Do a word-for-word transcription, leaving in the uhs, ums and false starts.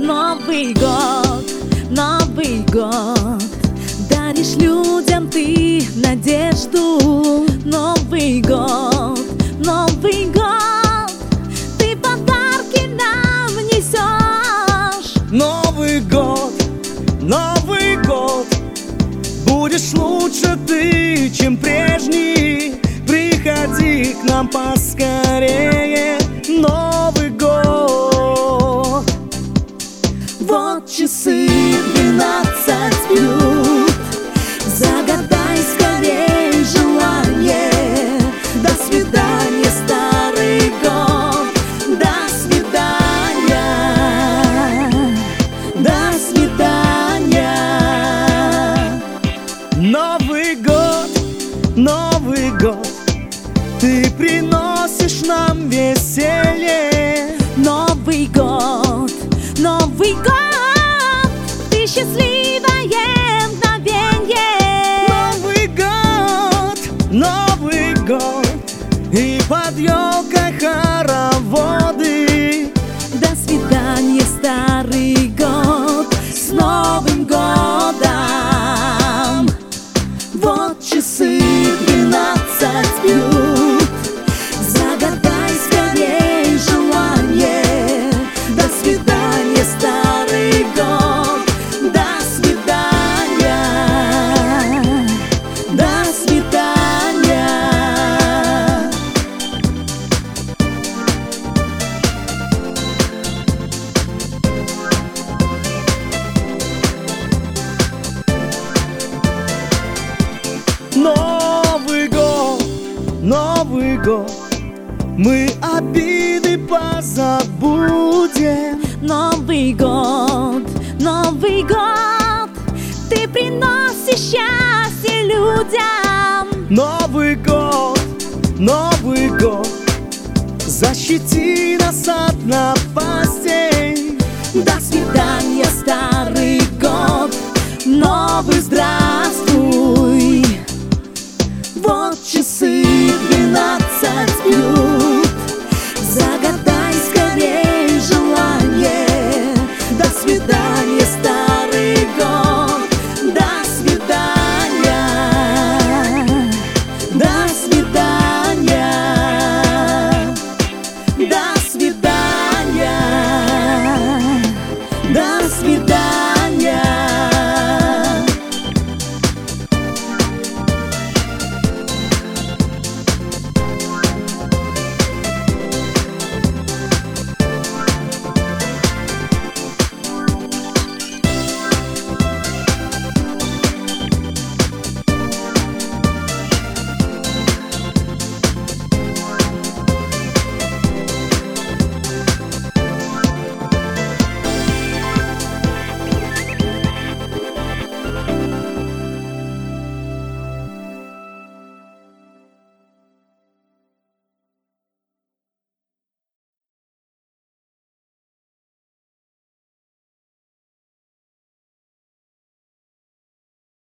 Новый год, Новый год, даришь людям ты надежду. Новый год, Новый год, ты подарки нам несешь. Новый год, Новый год, будешь лучше ты, чем прежний. Приходи к нам поскорее. Новый год. Вот часы двенадцать бьют, загадай скорей желание. До свидания, старый год, до свидания, до свидания. Новый год, Новый год, ты приносишь нам веселье. Новый год, Новый год, ты счастливое мгновенье. Новый год, Новый год, и под елкой хороводы. До свидания, старый год, с Новым годом. Вот часы двенадцать бьют, загадай скорей желание. До свидания, старый год, до свидания, до свидания. Новый год, Новый год, мы обиды позабудем. Новый год, Новый год, ты приносишь счастье людям. Новый год, Новый год, защити нас от нас.